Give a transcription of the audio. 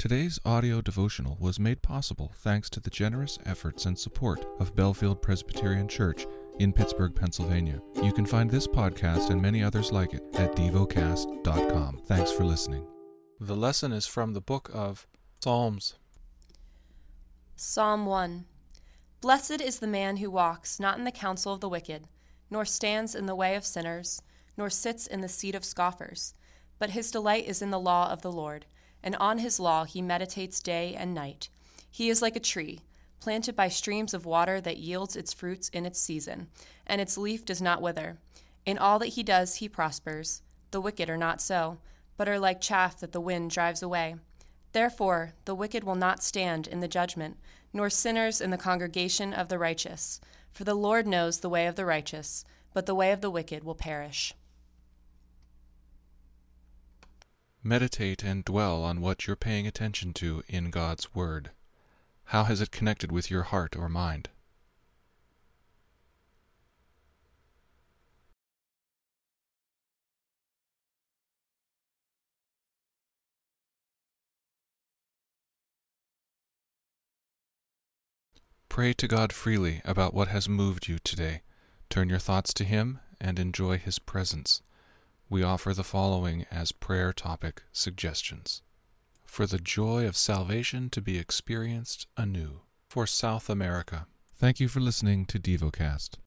Today's audio devotional was made possible thanks to the generous efforts and support of Bellefield Presbyterian Church in Pittsburgh, Pennsylvania. You can find this podcast and many others like it at devocast.com. Thanks for listening. The lesson is from the book of Psalms. Psalm 1. Blessed is the man who walks not in the counsel of the wicked, nor stands in the way of sinners, nor sits in the seat of scoffers. But his delight is in the law of the Lord, and on his law he meditates day and night. He is like a tree, planted by streams of water that yields its fruits in its season, and its leaf does not wither. In all that he does he prospers. The wicked are not so, but are like chaff that the wind drives away. Therefore the wicked will not stand in the judgment, nor sinners in the congregation of the righteous. For the Lord knows the way of the righteous, but the way of the wicked will perish. Meditate and dwell on what you're paying attention to in God's Word. How has it connected with your heart or mind? Pray to God freely about what has moved you today. Turn your thoughts to Him and enjoy His presence. We offer the following as prayer topic suggestions. For the joy of salvation to be experienced anew. For South America. Thank you for listening to DevoCast.